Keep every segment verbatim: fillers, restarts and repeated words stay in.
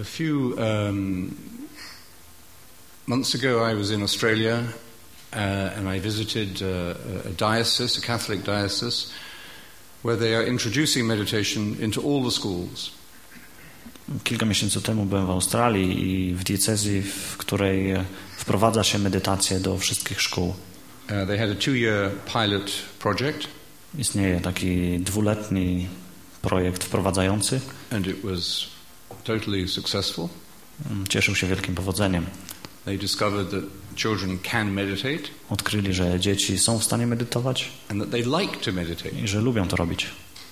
A few um, months ago I was in Australia uh, and I visited uh, a diocese, a Catholic diocese, where they are introducing meditation into all the schools. Kilka miesięcy temu byłem w Australii i w diecezji, w której wprowadza się medytację do wszystkich szkół. Uh, they had a two-year pilot project. Istnieje taki dwuletni projekt wprowadzający. And it was totally successful. Cieszył się wielkim powodzeniem. They discovered that children can meditate. Odkryli, że dzieci są w stanie medytować. And that they like to meditate. I że lubią to robić.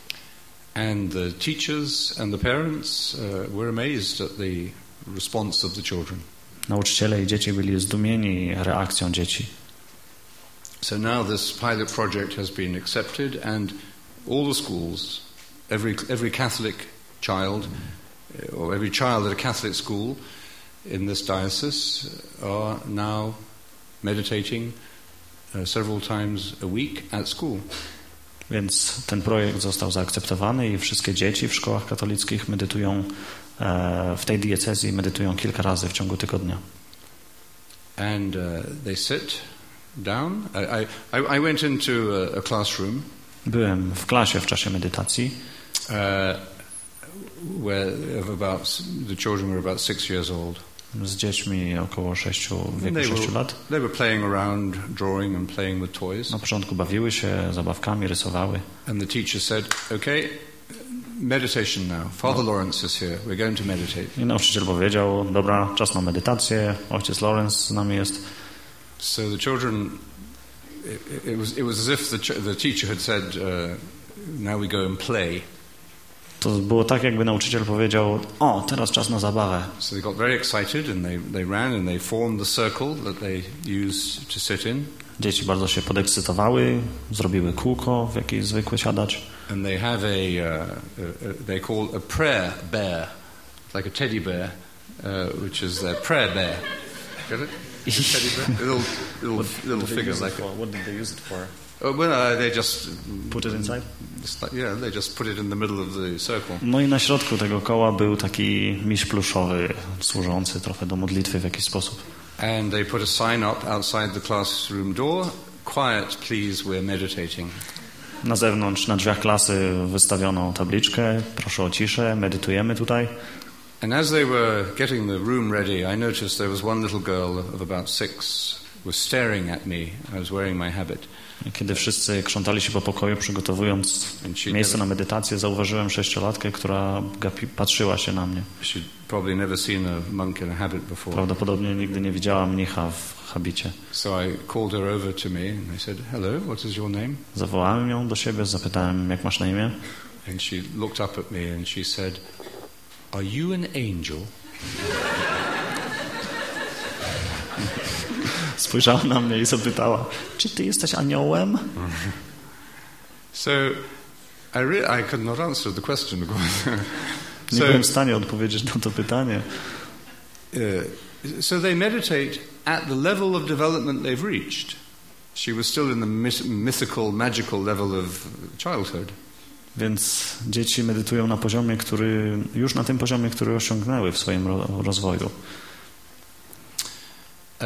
And the teachers and the parents uh, were amazed at the response of the children. Nauczyciele i dzieci byli zdumieni reakcją dzieci. So now this pilot project has been accepted and all the schools, every every Catholic child or every child at a Catholic school in this diocese are now meditating uh, several times a week at school. Więc ten projekt został zaakceptowany i wszystkie dzieci w szkołach katolickich medytują e, w tej diecezji medytują kilka razy w ciągu tygodnia. And uh, they sit down. I, I, I went into a, a classroom. Byłem w klasie w czasie medytacji. Uh, where of about the children were about six years old. Z dziećmi około sześciu, wieku sześciu lat. They were playing around, drawing and playing with toys. Na początku bawiły się zabawkami, rysowały. And the teacher said, "Okay, meditation now. Father no. Lawrence is here. We're going to meditate." I nauczyciel powiedział, dobra, czas na medytację. Ojciec Lawrence z nami jest. So the children, it, it was it was as if the the teacher had said, uh, "Now we go and play." To było tak, jakby nauczyciel powiedział, o, teraz czas na zabawę. So they got very excited and they, they ran and they formed the circle that they used to sit in. Dzieci bardzo się podekscytowały, zrobiły kółko, w jakiej zwykły siadać. And they have a, uh, a, a they call a prayer bear, like a teddy bear, uh, which is their prayer bear. Get it? Teddy bear? Little little what, little what figures like. What did they use it for? Oh, well, uh, they just put it inside. Like, yeah, they just put it in the middle of the circle. No i na środku tego koła był taki miś pluszowy, służący trochę do modlitwy w jakiś sposób. And they put a sign up outside the classroom door. Quiet, please, we're meditating. Na zewnątrz, na drzwiach klasy wystawiono tabliczkę, proszę o ciszę, medytujemy tutaj. And as they were getting the room ready, I noticed there was one little girl of about six was staring at me. I was wearing my habit. Kiedy wszyscy krzątali się po pokoju, przygotowując miejsce na medytację, zauważyłem sześciolatkę, która gapi, patrzyła się na mnie. Prawdopodobnie nigdy nie widziała mnicha w habicie. Zawołałem ją do siebie, zapytałem, jak masz na imię? And she looked up at me and she said, "Are you an angel?" Spojrzała na mnie i zapytała, czy ty jesteś aniołem? So I really I could not answer the question. Nie so, byłem w stanie odpowiedzieć na to pytanie. Uh, so they meditate at the level of development they've reached. She was still in the mythical, magical level of childhood. Więc dzieci medytują na poziomie, który już na tym poziomie, który osiągnęły w swoim rozwoju. Uh,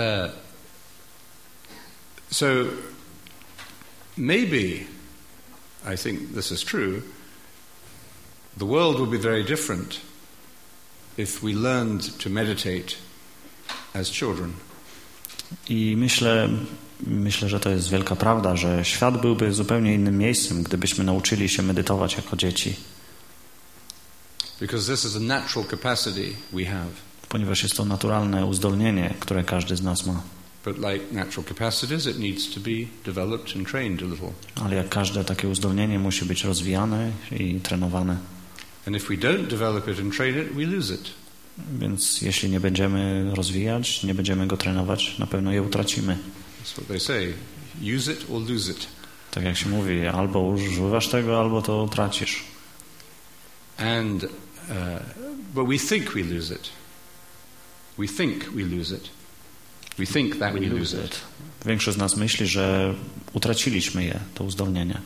So maybe, I think this is true, the world would be very different if we learned to meditate as children. I myślę, myślę, że to jest wielka prawda, że świat byłby zupełnie innym miejscem, gdybyśmy nauczyli się medytować jako dzieci. Because this is a natural capacity we have. Ponieważ jest to naturalne uzdolnienie, które każdy z nas ma. But like natural capacities, it needs to be developed and trained a little. Ale jak każde takie uzdolnienie musi być rozwijane i trenowane. And if we don't develop it and train it, we lose it. Więc jeśli nie będziemy rozwijać, nie będziemy go trenować, na pewno je utracimy. That's what they say. Use it or lose it. Tak jak się mówi, albo używasz tego, albo to tracisz. And uh, but we think we lose it. We think we lose it. We think that we lose it. Większość z nas myśli, że utraciliśmy je, to uzdolnienie.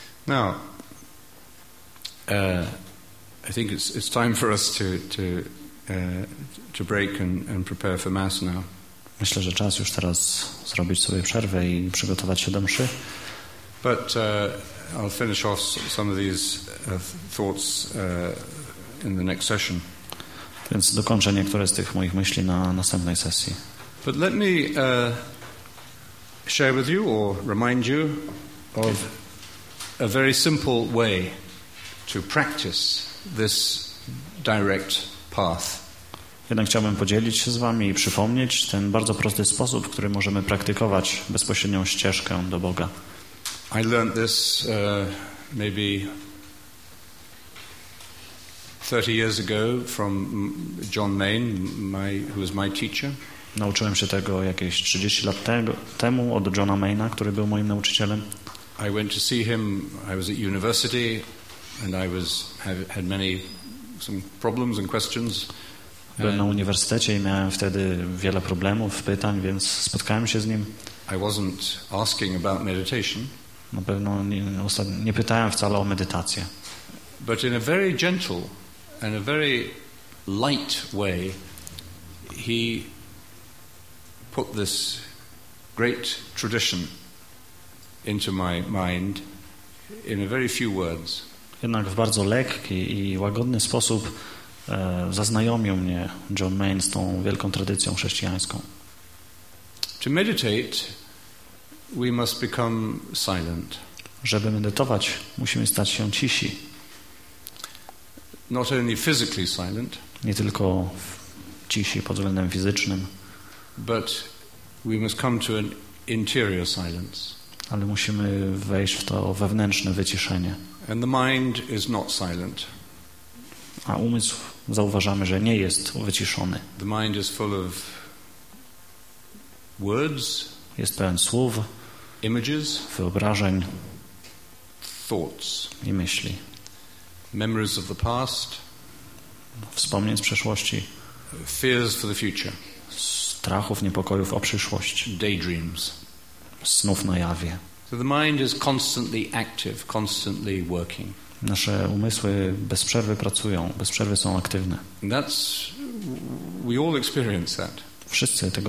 Now, uh, I think it's it's time for us to to uh, to break and, and prepare for Mass now. Myślę, że czas już teraz zrobić sobie przerwę i przygotować się do mszy. But uh, I'll finish off some of these uh, thoughts uh, in the next session. Więc dokończę niektóre z tych moich myśli na następnej sesji. But let me uh, share with you or remind you of a very simple way to practice this direct path. Jednak chciałbym podzielić się z wami i przypomnieć ten bardzo prosty sposób, w który możemy praktykować bezpośrednią ścieżkę do Boga. I learned this uh, maybe thirty years ago from John Main, my, who was my teacher. Nauczyłem się tego jakieś trzydzieści lat tego, temu od Johna Maina, który był moim nauczycielem. I went to see him. I was at university, and I was had, had many some problems and questions. Byłem na uniwersytecie i miałem wtedy wiele problemów, pytań, więc spotkałem się z nim. I wasn't asking about meditation. Na pewno nie, nie pytałem wcale o medytację. But in a very gentle and a very light way, he put this great tradition into my mind in a very few words. Jednak w bardzo lekki i łagodny sposób e, zaznajomił mnie John Main z tą wielką tradycją chrześcijańską. To meditate, we must become silent. Żeby medytować, musimy stać się cisi. Not only physically silent, nie tylko cisi pod względem fizycznym, but we must come to an interior silence. Ale musimy wejść w to wewnętrzne wyciszenie. And the mind is not silent. A umysł, zauważamy, że nie jest wyciszony. The mind is full of words, jest pełen słów, images, wyobrażeń, thoughts, i myśli. Memories of the past, wspomnień z przeszłości, fears for the future, strachów, niepokojów o przyszłość, daydreams, snów na jawie. So the mind is constantly active, constantly working. Nasze umysły bez przerwy pracują, bez przerwy są aktywne. And that's, we all experience that. Wszyscy tego